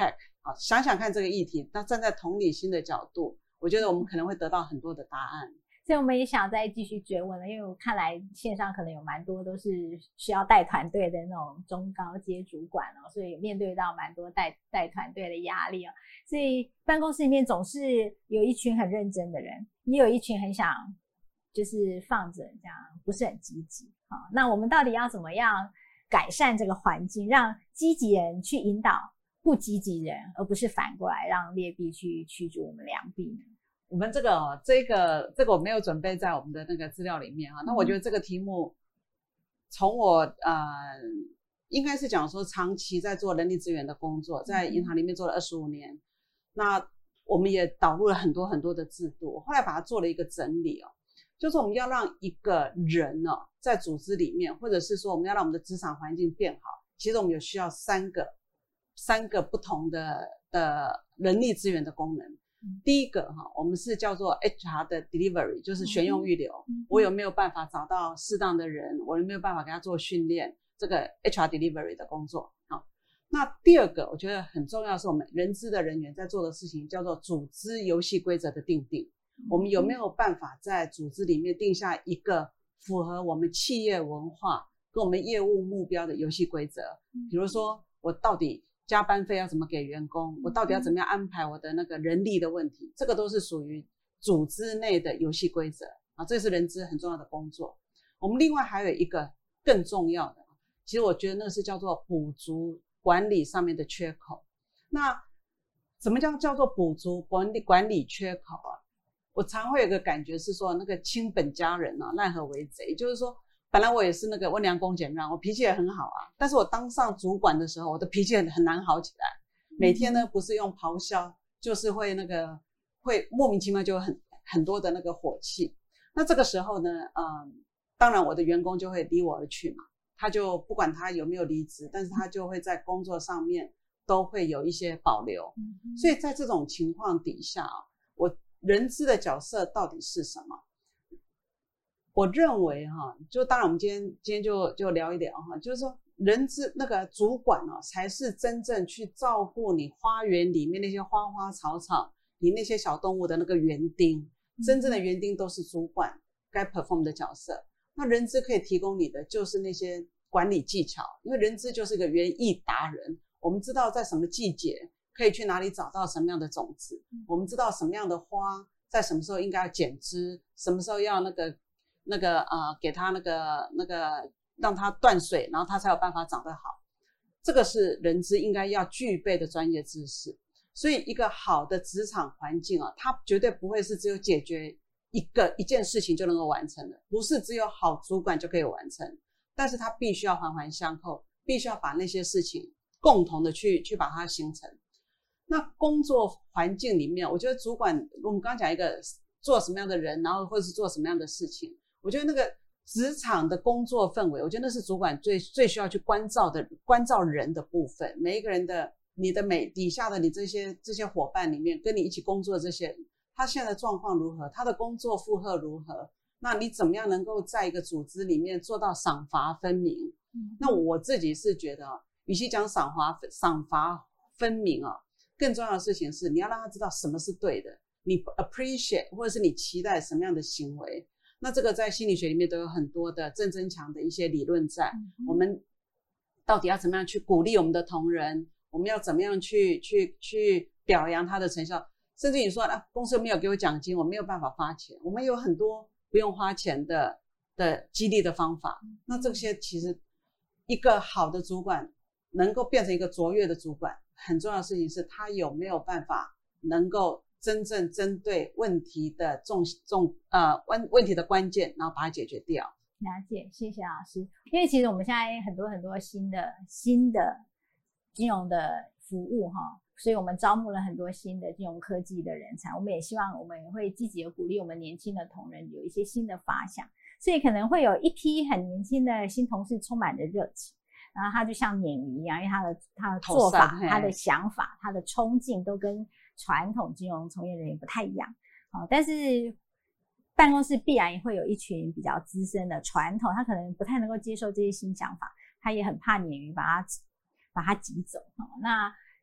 想想看这个议题，那站在同理心的角度，我觉得我们可能会得到很多的答案。 所以我们也想再继续追问了，因为我看来线上可能有蛮多都是需要带团队的那种中高阶主管哦，所以面对到蛮多带团队的压力哦，所以办公室里面总是有一群很认真的人，也有一群很想就是放着这样不是很积极。那我们到底要怎么样改善这个环境，让积极人去引导不积极人，而不是反过来让劣币去驱逐我们良币呢？ 我们这个我没有准备在我们的那个资料里面那我觉得这个题目从我应该是讲说长期在做人力资源的工作，在银行里面做了25年，那我们也导入了很多很多的制度，后来把它做了一个整理就是我们要让一个人在组织里面，或者是说我们要让我们的职场环境变好，其实我们有需要三个不同的人力资源的功能。第一个我们是叫做 HR 的 delivery， 就是选用预留，我有没有办法找到适当的人，我有没有办法给他做训练，这个 HR delivery 的工作那第二个我觉得很重要，是我们人资的人员在做的事情，叫做组织游戏规则的订定。我们有没有办法在组织里面定下一个符合我们企业文化跟我们业务目标的游戏规则？比如说我到底加班费要怎么给员工，我到底要怎么样安排我的那个人力的问题，这个都是属于组织内的游戏规则这是人资很重要的工作。我们另外还有一个更重要的，其实我觉得那是叫做补足管理上面的缺口。那怎么叫做补足管理缺口我常会有个感觉是说，那个亲本家人奈何为贼，就是说本来我也是那个温良恭俭让，我脾气也很好但是我当上主管的时候，我的脾气很难好起来，每天呢不是用咆哮，就是会莫名其妙就很多的那个火气。那这个时候呢当然我的员工就会离我而去嘛，他就不管他有没有离职，但是他就会在工作上面都会有一些保留。所以在这种情况底下我人资的角色到底是什么？我认为就当然我们今天就聊一聊就是说人资那个主管才是真正去照顾你花园里面那些花花草草，你那些小动物的那个园丁，真正的园丁都是主管该 perform 的角色。那人资可以提供你的就是那些管理技巧，因为人资就是个园艺达人，我们知道在什么季节可以去哪里找到什么样的种子，我们知道什么样的花在什么时候应该要剪枝，什么时候要给它那个让它断水，然后它才有办法长得好。这个是人资应该要具备的专业知识。所以一个好的职场环境它绝对不会是只有解决一件事情就能够完成的，不是只有好主管就可以完成，但是它必须要环环相扣，必须要把那些事情共同的去把它形成。那工作环境里面，我觉得主管我们刚刚讲一个做什么样的人，然后或者是做什么样的事情，我觉得那个职场的工作氛围，我觉得那是主管最需要去关照人的部分。每一个人的你的底下的你这些伙伴里面，跟你一起工作的这些人，他现在的状况如何，他的工作负荷如何，那你怎么样能够在一个组织里面做到赏罚分明？那我自己是觉得与其讲赏罚分明更重要的事情是你要让他知道什么是对的，你 appreciate 或者是你期待什么样的行为。那这个在心理学里面都有很多的正增强的一些理论在，我们到底要怎么样去鼓励我们的同仁，我们要怎么样去表扬他的成效，甚至你说公司没有给我奖金，我没有办法发钱，我们有很多不用花钱的激励的方法。那这些其实一个好的主管能够变成一个卓越的主管，很重要的事情是他有没有办法能够真正针对问题的问题的关键，然后把它解决掉。 了解，谢谢老师。因为其实我们现在很多新的金融的服务所以我们招募了很多新的金融科技的人才，我们也希望我们会积极的鼓励我们年轻的同仁有一些新的发想，所以可能会有一批很年轻的新同事充满着热情，然后他就像鲶鱼一样，因为他的做法、他的想法、他的冲劲都跟传统金融从业人员不太一样。但是办公室必然也会有一群比较资深的传统，他可能不太能够接受这些新想法，他也很怕鲶鱼把他挤走。那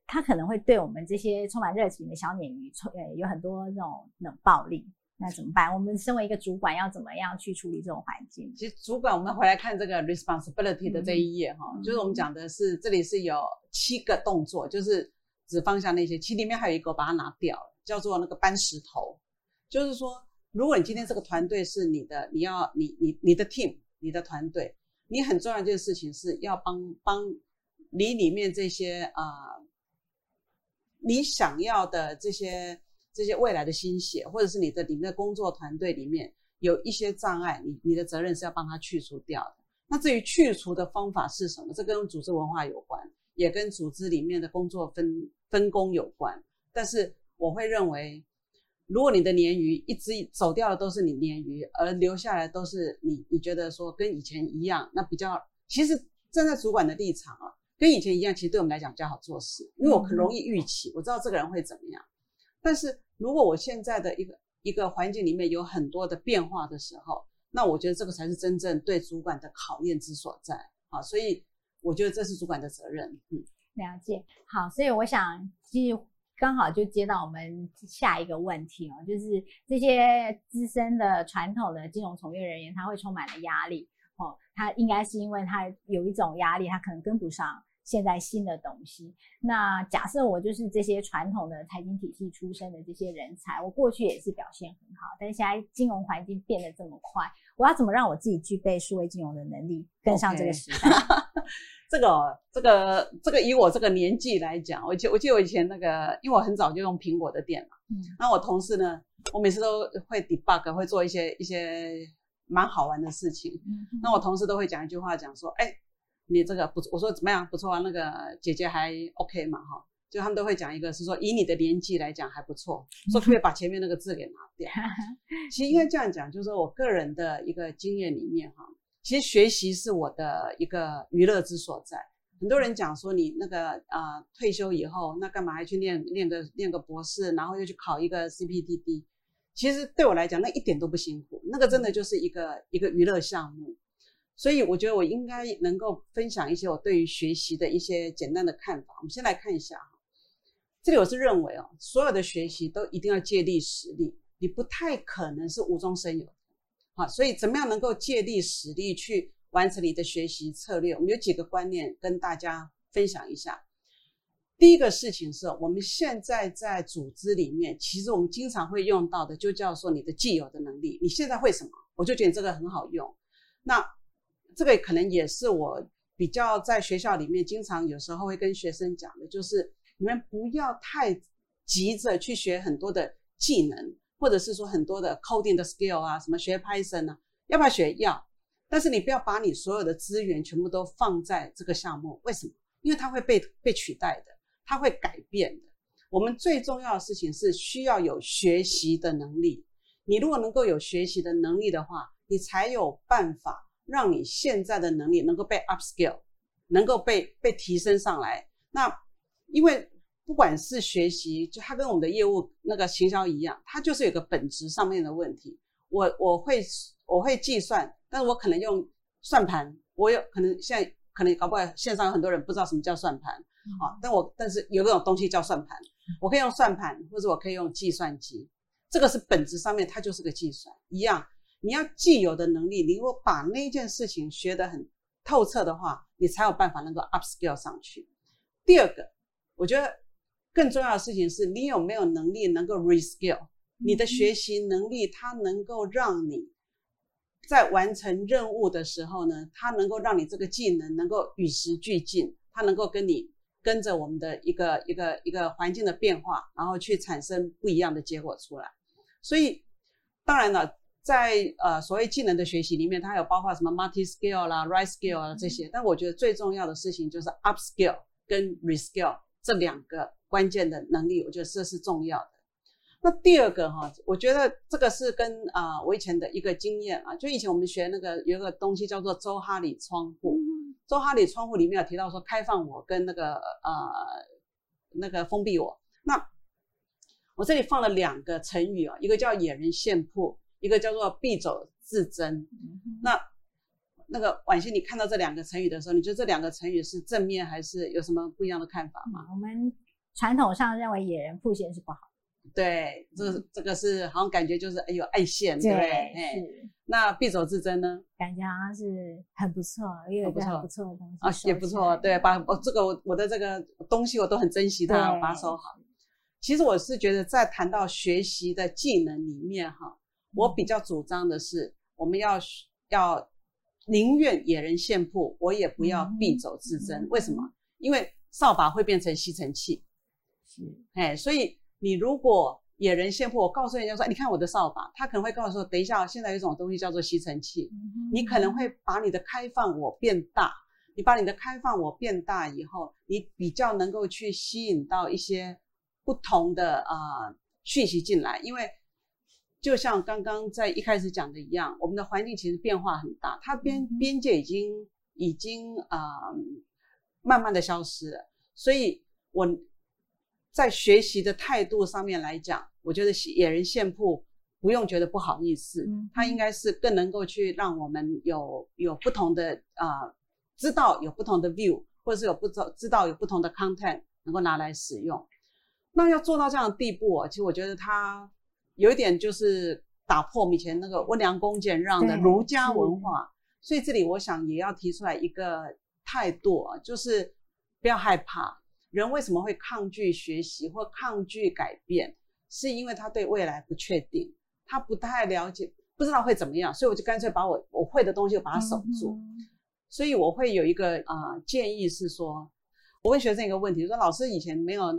他可能会对我们这些充满热情的小鲶鱼有很多那种冷暴力。那怎么办？我们身为一个主管，要怎么样去处理这种环境？ 其实主管，我们回来看这个 responsibility 的这一页就是我们讲的是这里是有7个动作，就是只放下那些，其实里面还有一个我把它拿掉了，叫做那个搬石头。就是说，如果你今天这个团队是你的，你的 team， 你的团队，你很重要的一件事情是要帮你里面这些你想要的这些未来的新血，或者是你的里面的工作团队里面有一些障碍，你的责任是要帮他去除掉的。那至于去除的方法是什么，这跟组织文化有关，也跟组织里面的工作分工有关。但是我会认为，如果你的鲶鱼一直走掉的都是你鲶鱼，而留下来都是你觉得说跟以前一样，那比较其实站在主管的立场跟以前一样，其实对我们来讲比较好做事，因为我很容易预期，我知道这个人会怎么样。但是如果我现在的一个环境里面有很多的变化的时候，那我觉得这个才是真正对主管的考验之所在所以我觉得这是主管的责任。 了解。好，所以我想其实刚好就接到我们下一个问题就是这些资深的传统的金融从业人员，他会充满了压力他应该是因为他有一种压力，他可能跟不上现在新的东西。那假设我就是这些传统的财经体系出身的这些人才，我过去也是表现很好，但是现在金融环境变得这么快，我要怎么让我自己具备数位金融的能力，跟上这个时代？这个以我这个年纪来讲，我记得我以前那个，因为我很早就用苹果的电脑，那我同事呢，我每次都会 debug， 会做一些蛮好玩的事情。那我同事都会讲一句话，讲说，你这个不，我说怎么样？不错啊，那个姐姐还 OK 嘛就他们都会讲一个是说，以你的年纪来讲还不错，说可不可以把前面那个字给拿掉？其实应该这样讲，就是说我个人的一个经验里面其实学习是我的一个娱乐之所在。很多人讲说你那个退休以后，那干嘛还去念个博士，然后又去考一个 CPTD？ 其实对我来讲，那一点都不辛苦，那个真的就是一个娱乐项目。所以我觉得我应该能够分享一些我对于学习的一些简单的看法。我们先来看一下这里我是认为所有的学习都一定要借力使力，你不太可能是无中生有的所以怎么样能够借力使力去完成你的学习策略，我们有几个观念跟大家分享一下。第一个事情是我们现在在组织里面，其实我们经常会用到的就叫做你的既有的能力，你现在会什么，我就觉得这个很好用。那这个可能也是我比较在学校里面经常有时候会跟学生讲的，就是你们不要太急着去学很多的技能，或者是说很多的 coding 的 skill什么学 Python 要不要学？要，但是你不要把你所有的资源全部都放在这个项目。为什么？因为它会被取代的，它会改变的。我们最重要的事情是需要有学习的能力。你如果能够有学习的能力的话，你才有办法让你现在的能力能够被 upskill， 能够被提升上来。那因为不管是学习，就它跟我们的业务那个行销一样，它就是有个本质上面的问题。我会计算，但是我可能用算盘，我有可能现在可能搞不好线上有很多人不知道什么叫算盘但是有这种东西叫算盘，我可以用算盘，或者我可以用计算机，这个是本质上面它就是个计算一样。你要既有的能力，你如果把那件事情学得很透彻的话，你才有办法能够 upskill 上去。第二个，我觉得更重要的事情是你有没有能力能够 reskill， 你的学习能力它能够让你在完成任务的时候呢，它能够让你这个技能能够与时俱进，它能够跟着我们的一个环境的变化，然后去产生不一样的结果出来。所以当然了，在所谓技能的学习里面，它有包括什么 multi skill 啦 right skill 啦这些，但我觉得最重要的事情就是 upskill 跟 reskill 这两个关键的能力，我觉得这是重要的。那第二个我觉得这个是跟我以前的一个经验就以前我们学那个有一个东西叫做周哈里窗户，周哈里窗户里面有提到说开放我跟那个封闭我。那我这里放了两个成语一个叫野人献曝，一个叫做敝帚自珍。那个婉欣，你看到这两个成语的时候，你觉得这两个成语是正面还是有什么不一样的看法吗？ 我们传统上认为野人曝线是不好。 对，这个是好像感觉就是有爱线，对不对？ 是。 那敝帚自珍呢？ 感觉好像是很不错，也有一个很不错的东西啊，也不错。对，把我的这个东西我都很珍惜它，我把它收好。其实我是觉得在谈到学习的技能里面哈，我比较主张的是我们要宁愿野人献曝，我也不要敝帚自珍。为什么？因为扫把会变成吸尘器。是。所以你如果野人献曝，我告诉人家说，你看我的扫把，他可能会告诉说，等一下，现在有一种东西叫做吸尘器，你可能会把你的开放我变大，你把你的开放我变大以后，你比较能够去吸引到一些不同的讯息进来，因为就像刚刚在一开始讲的一样，我们的环境其实变化很大，它边界已经慢慢的消失了，所以我在学习的态度上面来讲，我觉得野人献曝不用觉得不好意思，它应该是更能够去让我们有不同的知道有不同的 view， 或者是知道有不同的 content 能够拿来使用。那要做到这样的地步其实我觉得它有一点就是打破我们以前那个温良恭俭让的儒家文化，所以这里我想也要提出来一个态度就是不要害怕。人为什么会抗拒学习或抗拒改变，是因为他对未来不确定，他不太了解，不知道会怎么样，所以我就干脆把我会的东西把它守住。所以我会有一个建议是说，我问学生一个问题，说老师以前没有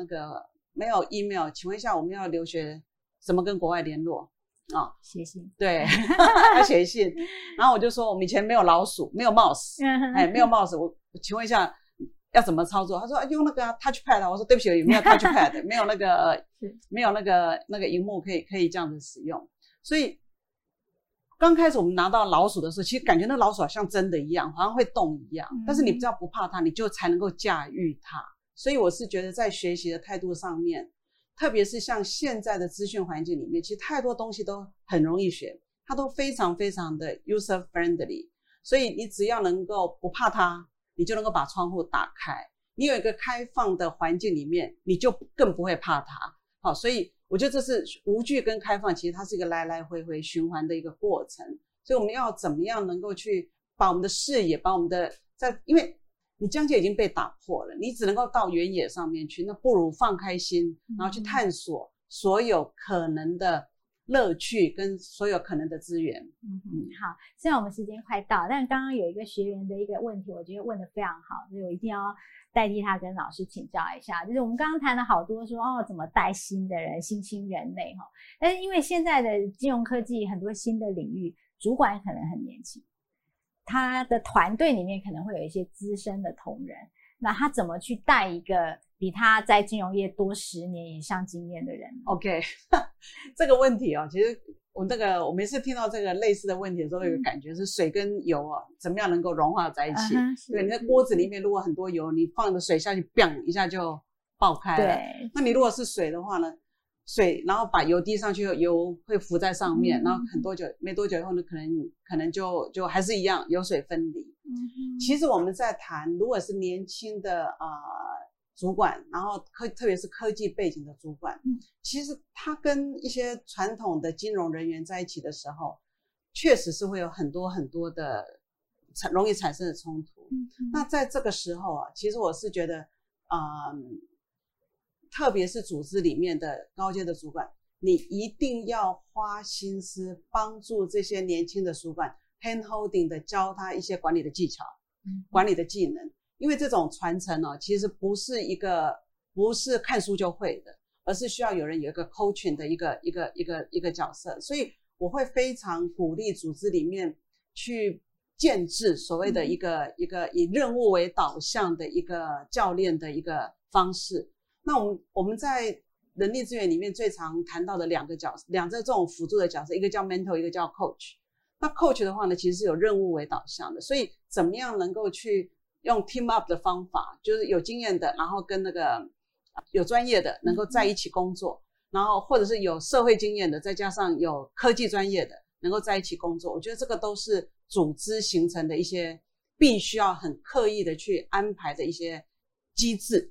email， 请问一下我们要留学怎么跟国外联络写信。对要写信。然后我就说我们以前没有老鼠，没有 mouse， 没有 mouse， 我请问一下要怎么操作？他说用那个touchpad。我说对不起，没有 touchpad， 没有那个萤幕可以这样子使用。所以刚开始我们拿到老鼠的时候，其实感觉那老鼠好像真的一样，好像会动一样。但是你只要不怕它，你就才能够驾驭它。所以我是觉得在学习的态度上面，特别是像现在的资讯环境里面，其实太多东西都很容易学，它都非常非常的 user friendly。所以你只要能够不怕它，你就能够把窗户打开，你有一个开放的环境里面，你就更不会怕它。好，所以我觉得这是无惧跟开放，其实它是一个来来回回循环的一个过程。所以我们要怎么样能够去把我们的视野，把我们的因为你疆界已经被打破了，你只能够到原野上面去，那不如放开心，然后去探索所有可能的乐趣跟所有可能的资源。 好，虽然我们时间快到，但刚刚有一个学员的一个问题，我觉得问得非常好，所以我一定要代替他跟老师请教一下。就是我们刚刚谈了好多说怎么带新的人，新兴人类但是因为现在的金融科技很多新的领域，主管可能很年轻，他的团队里面可能会有一些资深的同仁，那他怎么去带一个比他在金融业多10年以上经验的人 ？OK， 这个问题其实我每次听到这个类似的问题的时候，有个感觉是水跟油怎么样能够融化在一起？对，你在锅子里面如果很多油，你放的水下去，biang一下就爆开了。对，那你如果是水的话呢？水，然后把油滴上去，油会浮在上面，然后没多久以后呢，可能就还是一样油水分离。其实我们在谈，如果是年轻的主管，然后特别是科技背景的主管，其实他跟一些传统的金融人员在一起的时候，确实是会有很多很多的容易产生的冲突。那在这个时候其实我是觉得特别是组织里面的高阶的主管，你一定要花心思帮助这些年轻的主管 hand holding 的教他一些管理的技巧，管理的技能。因为这种传承其实不是看书就会的，而是需要有人有一个 coaching 的一个角色。所以我会非常鼓励组织里面去建制所谓的一个以任务为导向的一个教练的一个方式。那我们在人力资源里面最常谈到的两个这种辅助的角色，一个叫 mentor， 一个叫 coach。那 coach 的话呢，其实是有任务为导向的，所以怎么样能够去用 team up 的方法，就是有经验的，然后跟那个有专业的能够在一起工作，然后或者是有社会经验的，再加上有科技专业的能够在一起工作。我觉得这个都是组织形成的一些必须要很刻意的去安排的一些机制。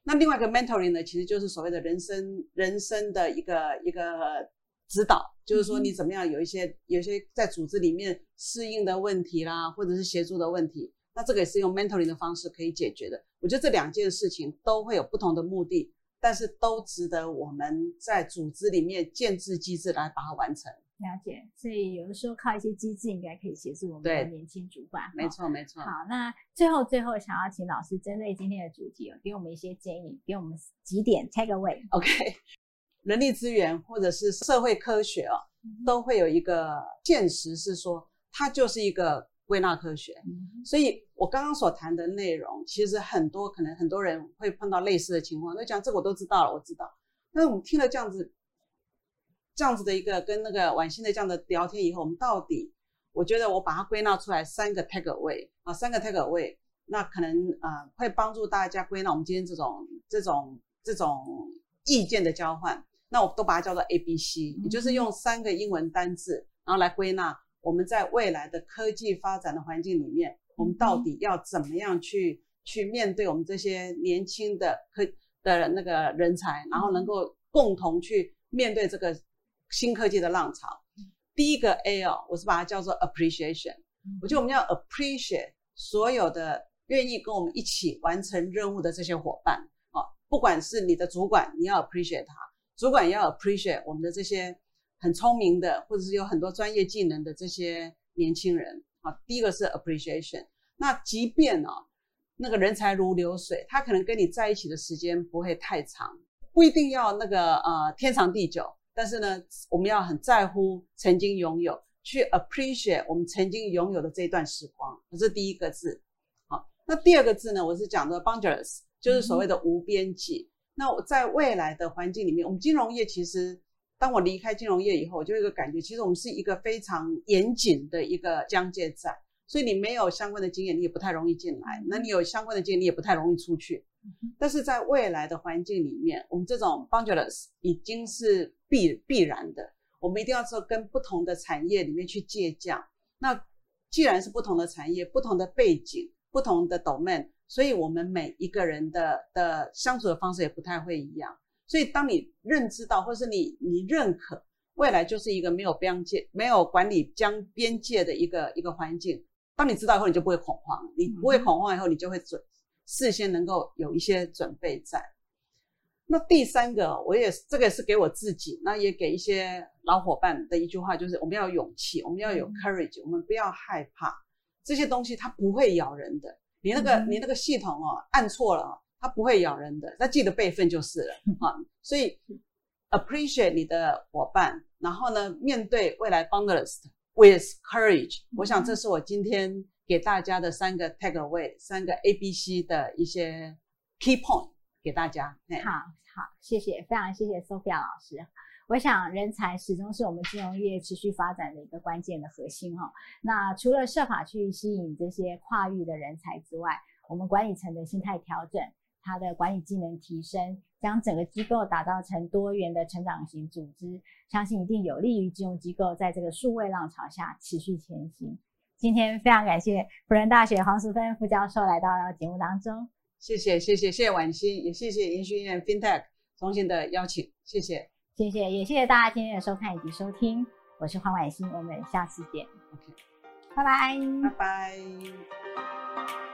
那另外一个 mentoring 呢，其实就是所谓的人生的一个指导，就是说你怎么样有一些在组织里面适应的问题啦，或者是协助的问题，那这个也是用 mentoring 的方式可以解决的。我觉得这2件事情都会有不同的目的，但是都值得我们在组织里面建制机制来把它完成。 了解，所以有的时候靠一些机制应该可以协助我们的年轻主管。 没错没错。 好，那最后想要请老师针对今天的主题给我们一些建议，给我们几点 take away。 OK， 人力资源或者是社会科学都会有一个现实是说它就是一个归纳科学。所以我刚刚所谈的内容其实可能很多人会碰到类似的情况，就讲这个我都知道了，我知道。但是我们听了这样子的一个跟那个婉欣的这样的聊天以后，我们到底我觉得我把它归纳出来3个 take away 3个 take away， 那可能会帮助大家归纳我们今天这种意见的交换。那我都把它叫做 ABC， 也就是用3个英文单字然后来归纳我们在未来的科技发展的环境里面，我们到底要怎么样去面对我们这些年轻的那个人才，然后能够共同去面对这个新科技的浪潮。第一个 A 我是把它叫做 appreciation。我觉得我们要 appreciate 所有的愿意跟我们一起完成任务的这些伙伴不管是你的主管，你要 appreciate 他，主管也要 appreciate 我们的这些很聪明的或者是有很多专业技能的这些年轻人第一个是 appreciation。那即便那个人才如流水，他可能跟你在一起的时间不会太长，不一定要那个天长地久，但是呢我们要很在乎曾经拥有，去 appreciate 我们曾经拥有的这一段时光，这是第一个字。那第二个字呢，我是讲的 boundless， 就是所谓的无边际。那我在未来的环境里面，我们金融业其实当我离开金融业以后，我就有一个感觉，其实我们是一个非常严谨的一个疆界在，所以你没有相关的经验你也不太容易进来，那你有相关的经验你也不太容易出去。但是在未来的环境里面，我们这种 boundless 已经是必然的，我们一定要说跟不同的产业里面去借鉴。那既然是不同的产业，不同的背景，不同的 domain， 所以我们每一个人的相处的方式也不太会一样。所以当你认知到或是你认可未来就是一个没有管理边界的一个环境，当你知道以后你就不会恐慌，你不会恐慌以后你就会事先能够有一些准备在。那第3个这个也是给我自己，那也给一些老伙伴的一句话，就是我们要有勇气，我们要有 courage， 我们不要害怕这些东西，它不会咬人的。你那个系统按错了它不会咬人的，那记得备份就是了所以 appreciate 你的伙伴，然后呢面对未来 boundless with courage。 我想这是我今天给大家的3个 take away， 3个 ABC 的一些 key point 给大家。 好，谢谢，非常谢谢 Sophia 老师。我想人才始终是我们金融业持续发展的一个关键的核心那除了设法去吸引这些跨域的人才之外，我们管理层的心态调整，它的管理技能提升，将整个机构打造成多元的成长型组织，相信一定有利于金融机构在这个数位浪潮下持续前行。今天非常感谢辅仁大学黄淑芬副教授来到节目当中。 谢谢婉欣，也谢谢研讯院 FinTech 中心的邀请，谢谢， 也谢谢大家今天的收看以及收听，我是黄婉欣，我们下次见。 OK， 拜拜。 拜拜。